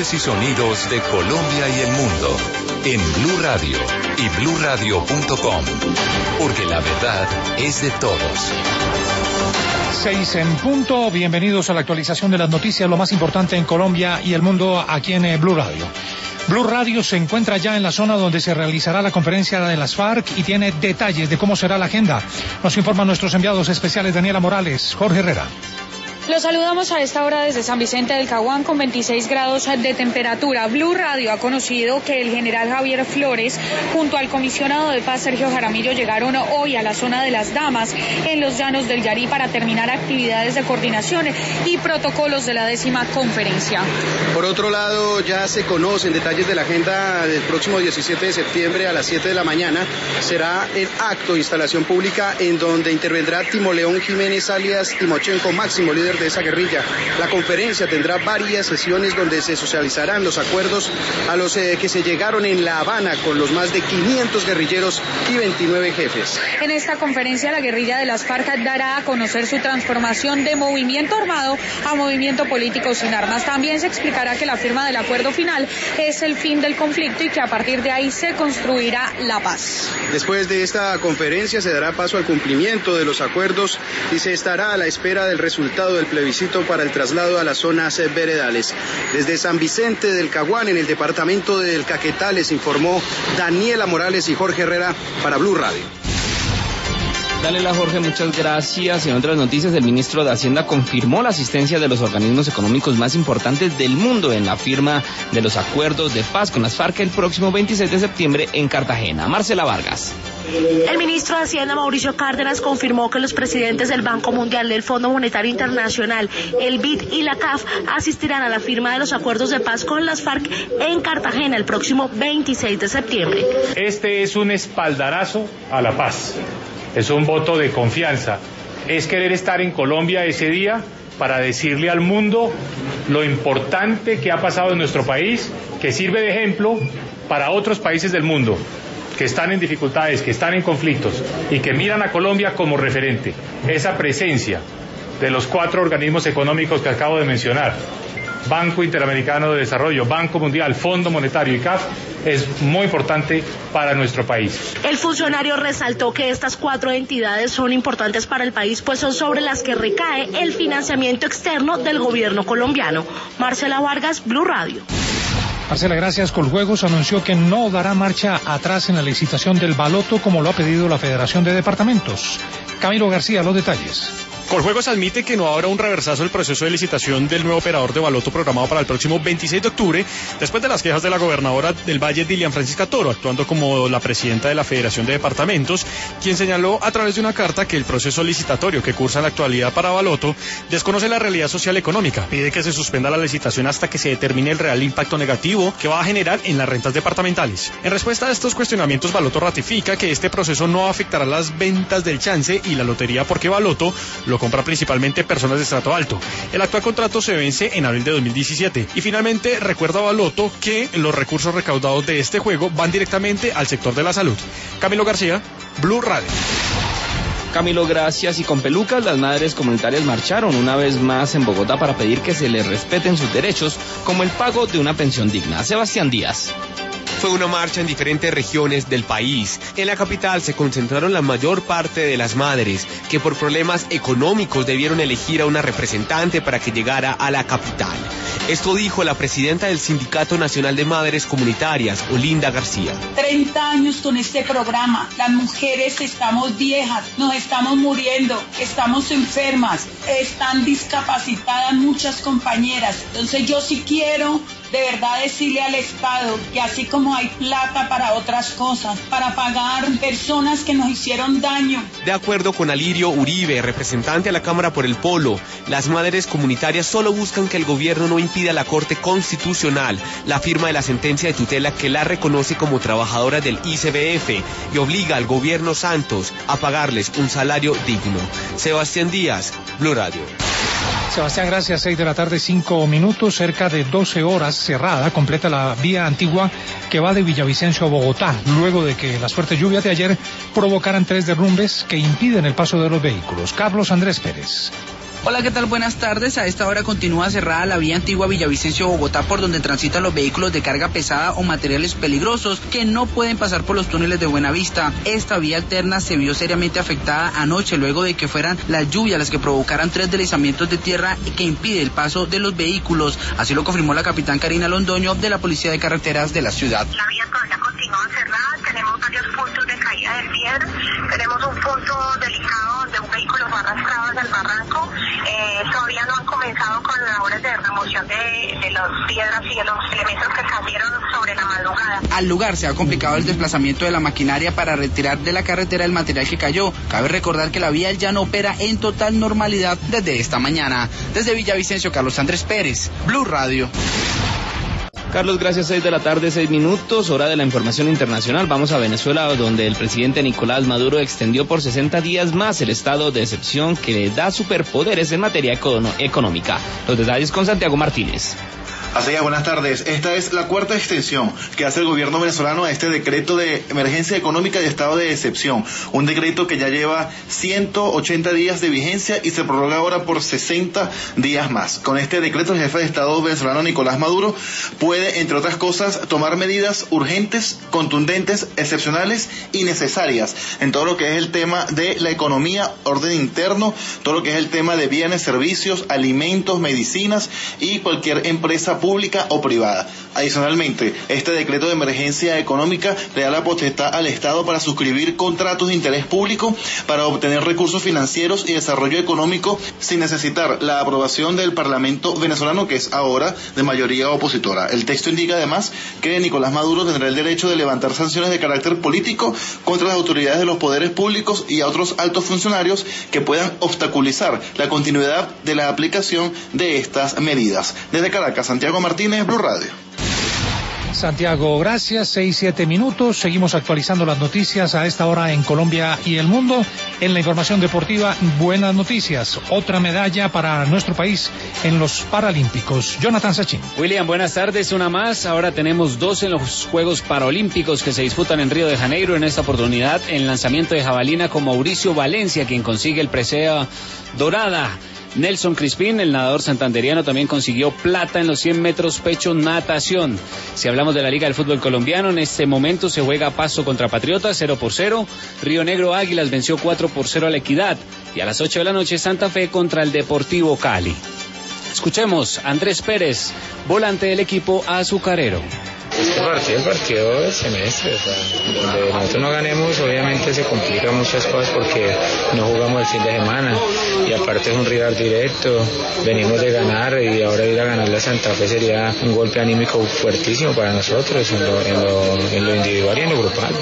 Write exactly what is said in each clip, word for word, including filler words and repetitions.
Voces y sonidos de Colombia y el mundo en Blue Radio y blue radio punto com, porque la verdad es de todos. Seis en punto, bienvenidos a la actualización de las noticias, lo más importante en Colombia y el mundo aquí en Blue Radio. Blue Radio se encuentra ya en la zona donde se realizará la conferencia de las FARC y tiene detalles de cómo será la agenda. Nos informan nuestros enviados especiales Daniela Morales, Jorge Herrera. Los saludamos a esta hora desde San Vicente del Caguán con veintiséis grados de temperatura. Blue Radio ha conocido que el general Javier Flores junto al comisionado de paz Sergio Jaramillo llegaron hoy a la zona de las Damas en los llanos del Yarí para terminar actividades de coordinación y protocolos de la décima conferencia. Por otro lado, ya se conocen detalles de la agenda del próximo diecisiete de septiembre a las siete de la mañana. Será el acto de instalación pública en donde intervendrá Timo León Jiménez alias Timochenko, máximo líder de esa guerrilla. La conferencia tendrá varias sesiones donde se socializarán los acuerdos a los eh, que se llegaron en La Habana con los más de quinientos guerrilleros y veintinueve jefes. En esta conferencia la guerrilla de las FARC dará a conocer su transformación de movimiento armado a movimiento político sin armas. También se explicará que la firma del acuerdo final es el fin del conflicto y que a partir de ahí se construirá la paz. Después de esta conferencia se dará paso al cumplimiento de los acuerdos y se estará a la espera del resultado del plebiscito para el traslado a las zonas veredales. Desde San Vicente del Caguán, en el departamento del Caquetá, les informó Daniela Morales y Jorge Herrera para Blue Radio. Dale la Jorge, muchas gracias. En otras noticias, el ministro de Hacienda confirmó la asistencia de los organismos económicos más importantes del mundo en la firma de los acuerdos de paz con las FARC el próximo veintiséis de septiembre en Cartagena. Marcela Vargas. El ministro de Hacienda, Mauricio Cárdenas, confirmó que los presidentes del Banco Mundial, del Fondo Monetario Internacional, el B I D y la C A F asistirán a la firma de los acuerdos de paz con las FARC en Cartagena el próximo veintiséis de septiembre. Este es un espaldarazo a la paz. Es un voto de confianza, es querer estar en Colombia ese día para decirle al mundo lo importante que ha pasado en nuestro país, que sirve de ejemplo para otros países del mundo que están en dificultades, que están en conflictos y que miran a Colombia como referente. Esa presencia de los cuatro organismos económicos que acabo de mencionar, Banco Interamericano de Desarrollo, Banco Mundial, Fondo Monetario y C A F, es muy importante para nuestro país. El funcionario resaltó que estas cuatro entidades son importantes para el país, pues son sobre las que recae el financiamiento externo del gobierno colombiano. Marcela Vargas, Blue Radio. Marcela, gracias. Coljuegos anunció que no dará marcha atrás en la licitación del baloto como lo ha pedido la Federación de Departamentos. Camilo García, los detalles. Coljuegos admite que no habrá un reversazo del proceso de licitación del nuevo operador de baloto programado para el próximo veintiséis de octubre, después de las quejas de la gobernadora del Valle, Dilian Francisca Toro, actuando como la presidenta de la Federación de Departamentos, quien señaló a través de una carta que el proceso licitatorio que cursa en la actualidad para baloto desconoce la realidad social y económica. Pide que se suspenda la licitación hasta que se determine el real impacto negativo que va a generar en las rentas departamentales. En respuesta a estos cuestionamientos, Baloto ratifica que este proceso no afectará las ventas del chance y la lotería porque Baloto lo compra principalmente personas de estrato alto. El actual contrato se vence en abril de dos mil diecisiete y finalmente recuerda a Baloto que los recursos recaudados de este juego van directamente al sector de la salud. Camilo García, Blue Radio. Camilo, gracias. Y con pelucas, las madres comunitarias marcharon una vez más en Bogotá para pedir que se les respeten sus derechos, como el pago de una pensión digna. Sebastián Díaz. Fue una marcha en diferentes regiones del país. En la capital se concentraron la mayor parte de las madres que por problemas económicos debieron elegir a una representante para que llegara a la capital. Esto dijo la presidenta del Sindicato Nacional de Madres Comunitarias, Olinda García. treinta años con este programa. Las mujeres estamos viejas, nos estamos muriendo, estamos enfermas, están discapacitadas muchas compañeras. Entonces yo sí quiero de verdad decirle al Estado que así como hay plata para otras cosas, para pagar personas que nos hicieron daño. De acuerdo con Alirio Uribe, representante a la Cámara por el Polo, las madres comunitarias solo buscan que el gobierno no impida a la Corte Constitucional la firma de la sentencia de tutela que la reconoce como trabajadora del I C B F y obliga al gobierno Santos a pagarles un salario digno. Sebastián Díaz, Blue Radio. Sebastián, gracias. Seis de la tarde, cinco minutos, cerca de doce horas cerrada, completa la vía antigua que va de Villavicencio a Bogotá, luego de que las fuertes lluvias de ayer provocaran tres derrumbes que impiden el paso de los vehículos. Carlos Andrés Pérez. Hola, ¿qué tal? Buenas tardes. A esta hora continúa cerrada la vía antigua Villavicencio-Bogotá, por donde transitan los vehículos de carga pesada o materiales peligrosos que no pueden pasar por los túneles de Buenavista. Esta vía alterna se vio seriamente afectada anoche luego de que fueran las lluvias las que provocaran tres deslizamientos de tierra que impide el paso de los vehículos. Así lo confirmó la capitán Karina Londoño de la Policía de Carreteras de la ciudad. La vía todavía continúa cerrada, tenemos varios puntos de caída de piedra, tenemos un punto delicado donde un vehículo fue arrastrado hacia el barranco. Eh, todavía no han comenzado con labores de remoción de, de las piedras y de los elementos que cayeron sobre la madrugada. Al lugar se ha complicado el desplazamiento de la maquinaria para retirar de la carretera el material que cayó. Cabe recordar que la vía ya no opera en total normalidad desde esta mañana. Desde Villavicencio, Carlos Andrés Pérez, Blue Radio. Carlos, gracias. Seis de la tarde, seis minutos, hora de la información internacional. Vamos a Venezuela, donde el presidente Nicolás Maduro extendió por sesenta días más el estado de excepción que le da superpoderes en materia econo- económica. Los detalles con Santiago Martínez. Así es, buenas tardes. Esta es la cuarta extensión que hace el gobierno venezolano a este decreto de emergencia económica y estado de excepción. Un decreto que ya lleva ciento ochenta días de vigencia y se prorroga ahora por sesenta días más. Con este decreto, el jefe de Estado venezolano Nicolás Maduro puede, entre otras cosas, tomar medidas urgentes, contundentes, excepcionales y necesarias en todo lo que es el tema de la economía, orden interno, todo lo que es el tema de bienes, servicios, alimentos, medicinas y cualquier empresa pública o privada. Adicionalmente, este decreto de emergencia económica le da la potestad al Estado para suscribir contratos de interés público para obtener recursos financieros y desarrollo económico sin necesitar la aprobación del Parlamento venezolano, que es ahora de mayoría opositora. El texto indica además que Nicolás Maduro tendrá el derecho de levantar sanciones de carácter político contra las autoridades de los poderes públicos y a otros altos funcionarios que puedan obstaculizar la continuidad de la aplicación de estas medidas. Desde Caracas, Santiago Martínez, Blue Radio. Santiago, gracias. Seis, siete minutos. Seguimos actualizando las noticias a esta hora en Colombia y el mundo. En la información deportiva, buenas noticias. Otra medalla para nuestro país en los Paralímpicos. Jonathan Sachin. William, buenas tardes. Una más. Ahora tenemos dos en los Juegos Paralímpicos que se disputan en Río de Janeiro. En esta oportunidad, en lanzamiento de jabalina con Mauricio Valencia, quien consigue el presea dorada. Nelson Crispín, el nadador santanderiano, también consiguió plata en los cien metros pecho natación. Si hablamos de la Liga del Fútbol Colombiano, en este momento se juega Pasto contra Patriotas, cero por cero. Río Negro Águilas venció cuatro por cero a La Equidad. Y a las ocho de la noche, Santa Fe contra el Deportivo Cali. Escuchemos a Andrés Pérez, volante del equipo azucarero. Este partido, el partido del semestre, o sea, donde nosotros no ganemos, obviamente se complican muchas cosas porque no jugamos el fin de semana y aparte es un rival directo, venimos de ganar y ahora ir a ganarle a Santa Fe sería un golpe anímico fuertísimo para nosotros en lo, en lo, en lo individual y en lo grupal.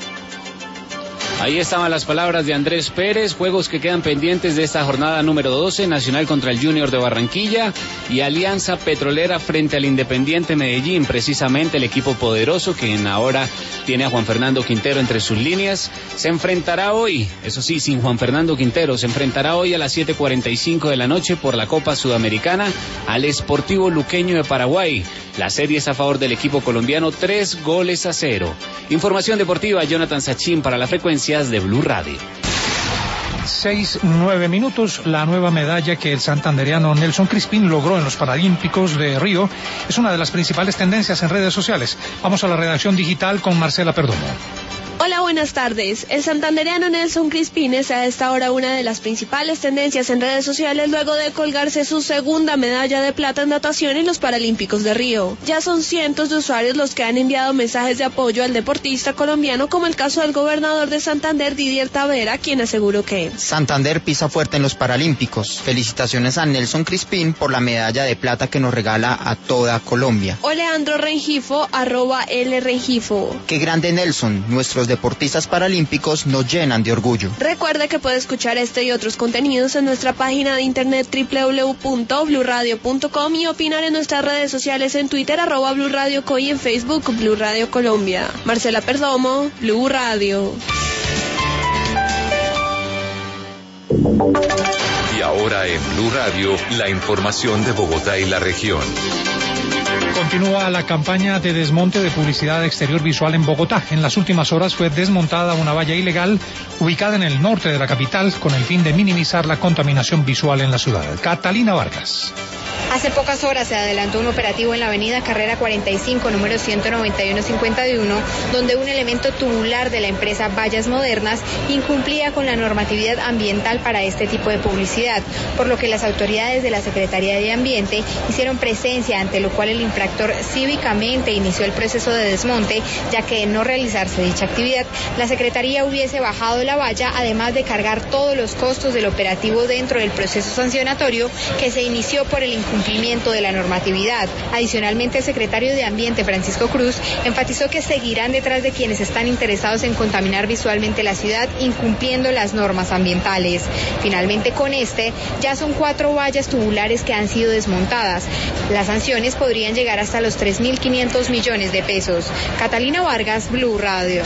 Ahí estaban las palabras de Andrés Pérez. Juegos que quedan pendientes de esta jornada número doce, Nacional contra el Junior de Barranquilla y Alianza Petrolera frente al Independiente Medellín, precisamente el equipo poderoso que ahora tiene a Juan Fernando Quintero entre sus líneas. Se enfrentará hoy, eso sí, sin Juan Fernando Quintero, se enfrentará hoy a las siete cuarenta y cinco de la noche por la Copa Sudamericana al Sportivo Luqueño de Paraguay. La serie es a favor del equipo colombiano, tres goles a cero. Información deportiva, Jonathan Sachin para las frecuencias de Blue Radio. Seis, nueve minutos. La nueva medalla que el santanderiano Nelson Crispín logró en los Paralímpicos de Río es una de las principales tendencias en redes sociales. Vamos a la redacción digital con Marcela Perdomo. Hola, buenas tardes. El santandereano Nelson Crispín es a esta hora una de las principales tendencias en redes sociales luego de colgarse su segunda medalla de plata en natación en los Paralímpicos de Río. Ya son cientos de usuarios los que han enviado mensajes de apoyo al deportista colombiano, como el caso del gobernador de Santander, Didier Tavera, quien aseguró que Santander pisa fuerte en los Paralímpicos. Felicitaciones a Nelson Crispín por la medalla de plata que nos regala a toda Colombia. O Leandro Rengifo, arroba L Rengifo. Qué grande Nelson, nuestros deportistas paralímpicos nos llenan de orgullo. Recuerde que puede escuchar este y otros contenidos en nuestra página de internet doble u doble u doble u punto blue radio punto com y opinar en nuestras redes sociales en Twitter, arroba Blue Radio Co y en Facebook, Blue Radio Colombia. Marcela Perdomo, Blue Radio. Y ahora en Blue Radio, la información de Bogotá y la región. Continúa la campaña de desmonte de publicidad exterior visual en Bogotá. En las últimas horas fue desmontada una valla ilegal ubicada en el norte de la capital con el fin de minimizar la contaminación visual en la ciudad. Catalina Vargas. Hace pocas horas se adelantó un operativo en la avenida Carrera cuarenta y cinco, número ciento noventa y uno cincuenta y uno, donde un elemento tubular de la empresa Vallas Modernas incumplía con la normatividad ambiental para este tipo de publicidad, por lo que las autoridades de la Secretaría de Ambiente hicieron presencia, ante lo cual el infractor cívicamente inició el proceso de desmonte, ya que de no realizarse dicha actividad, la Secretaría hubiese bajado la valla, además de cargar todos los costos del operativo dentro del proceso sancionatorio que se inició por el incumplimiento de la normatividad. Adicionalmente, el secretario de Ambiente, Francisco Cruz, enfatizó que seguirán detrás de quienes están interesados en contaminar visualmente la ciudad, incumpliendo las normas ambientales. Finalmente, con este, ya son cuatro vallas tubulares que han sido desmontadas. Las sanciones podrían llegar hasta los tres mil quinientos millones de pesos. Catalina Vargas, Blue Radio.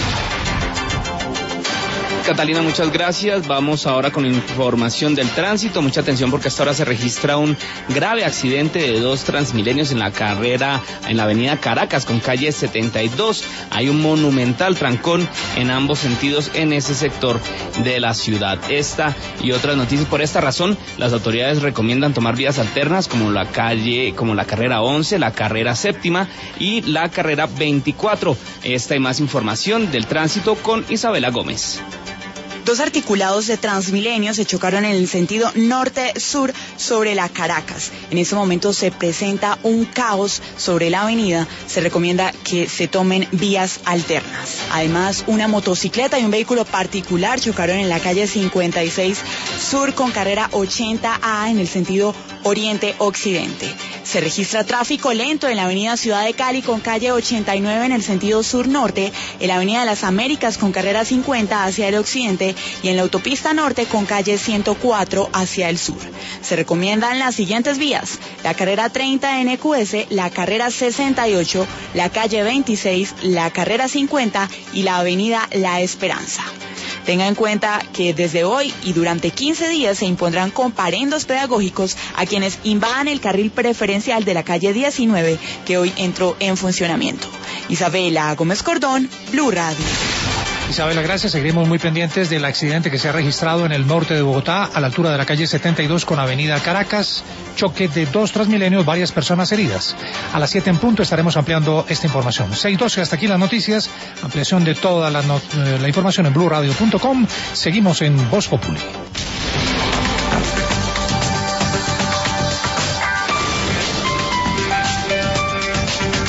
Catalina, muchas gracias. Vamos ahora con información del tránsito. Mucha atención porque hasta ahora se registra un grave accidente de dos Transmilenios en la carrera, en la avenida Caracas con calle setenta y dos. Hay un monumental trancón en ambos sentidos en ese sector de la ciudad. Esta y otras noticias. Por esta razón, las autoridades recomiendan tomar vías alternas como la calle, como la carrera once, la carrera séptima y la carrera veinticuatro. Esta y más información del tránsito con Isabela Gómez. Dos articulados de Transmilenio se chocaron en el sentido norte-sur sobre la Caracas. En este momento se presenta un caos sobre la avenida. Se recomienda que se tomen vías alternas. Además, una motocicleta y un vehículo particular chocaron en la calle cincuenta y seis sur con carrera ochenta A en el sentido oriente-occidente. Se registra tráfico lento en la avenida Ciudad de Cali con calle ochenta y nueve en el sentido sur-norte, en la avenida de las Américas con carrera cincuenta hacia el occidente y en la autopista norte con calle ciento cuatro hacia el sur. Se recomiendan las siguientes vías: la carrera treinta N Q S, la carrera sesenta y ocho, la calle veintiséis, la carrera cincuenta y la avenida La Esperanza. Tenga en cuenta que desde hoy y durante quince días se impondrán comparendos pedagógicos a quienes invadan el carril preferencial de la calle diecinueve que hoy entró en funcionamiento. Isabela Gómez Cordón, Blue Radio. Isabela, gracias. Seguiremos muy pendientes del accidente que se ha registrado en el norte de Bogotá, a la altura de la calle setenta y dos con avenida Caracas. Choque de dos Transmilenios, varias personas heridas. A las siete en punto estaremos ampliando esta información. seis doce, hasta aquí las noticias. Ampliación de toda la, not- la información en blue radio punto com. Seguimos en Voz Populi.